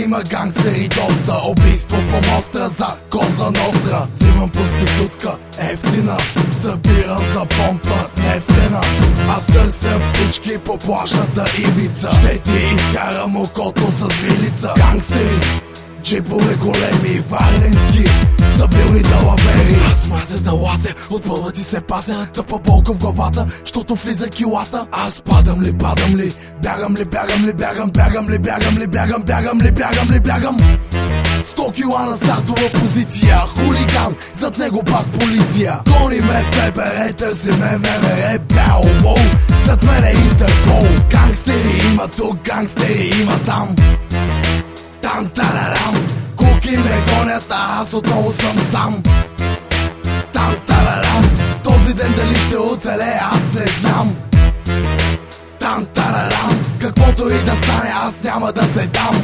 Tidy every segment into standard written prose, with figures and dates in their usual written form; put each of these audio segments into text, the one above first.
има гангстери доста. Убийство по мостра за Коза Ностра. Взимам проститутка, ефтина, събирам за помпа нефтена. Аз търся птички по плажната ивица. Ще ти изкарам окото с вилица. Гангстери, джипове големи, варненски, стабилни далавери. Аз мразя да лазя, от пълва ти се пазя. Тъпа болка в главата, щото влиза килата. Аз падам ли, бягам ли, бягам ли, бягам. 100 кила на стартова позиция. Хулиган, зад него пак полиция. Гони ме ФБР, търси ме МВР. Бяо, воу, зад мен е Интерпол. Гангстери има тук, гангстери има там. Там-тарарам, куки ме гонят, а аз отново съм сам. Там-тарарам, този ден дали ще оцеле, аз не знам. Там-тарарам, каквото и да стане, аз няма да се дам.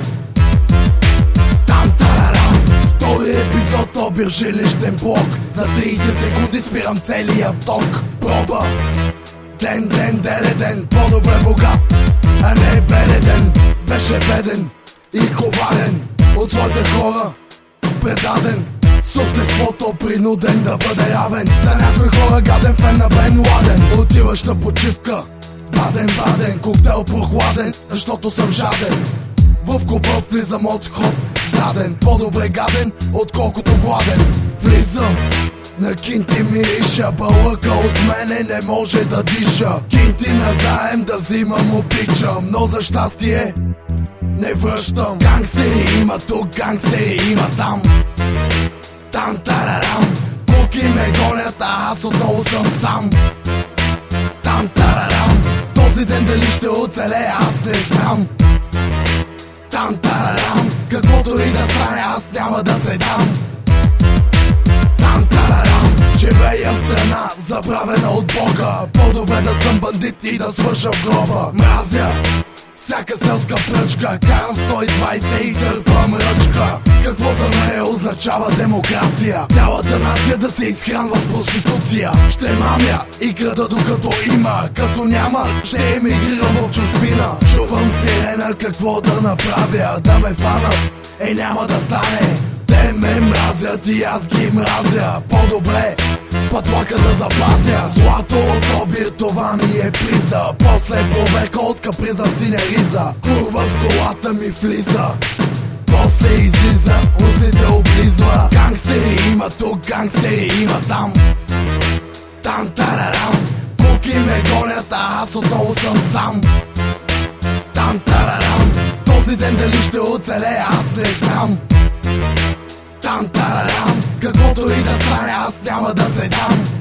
Там-тарарам, втори епизод, обир жилищен блок. За 30 секунди спирам целия ток. Проба, ден, по-добре богат, а не беден. Беше беден и коварен, от своите хора предаден, с обществото принуден да бъде равен. За някои хора гаден фен на Бен Ладен. Отиваш на почивка, баден, коктейл прохладен, защото съм жаден. В клуба влизам от вход заден, по-добре гаден, отколкото гладен. Влизам, на кинти мириша, бълъка от мене не може да диша. Кинти назаем да взимам обичам, но за щастие не връщам. Гангстери има тук, гангстери има там. Там-тарарам, куки ме гонят, а аз отново съм сам. Там-тарарам, този ден дали ще оцеле, аз не знам. Там-тарарам, каквото и да стане, аз няма да се дам. Там-тарарам, живея в страна забравена от Бога. По-добре да съм бандит и да свърша в гроба. Мразя всяка селска пръчка, карам 120 и дърпам ръчка. Какво за мен означава демокрация? Цялата нация да се изхранва с проституция. Ще мамя и крада докато има, като няма ще емигрирам в чужбина. Чувам сирена, какво да направя, да ме фанат, няма да стане. Те ме мразят и аз ги мразя. По-добре пътлака да запазя. Злато от обир, това ми е приза. После проверка от каприза в синя риза. Курва в колата ми влиза, после излиза, устните облизва. Гангстери има тук, гангстери има там. Там-тарарам, куки ме гонят, а аз отново съм сам. Там-тарарам, този ден дали ще оцеле, аз не знам. Там-тарарам, каквото и да стане, аз няма да се дам.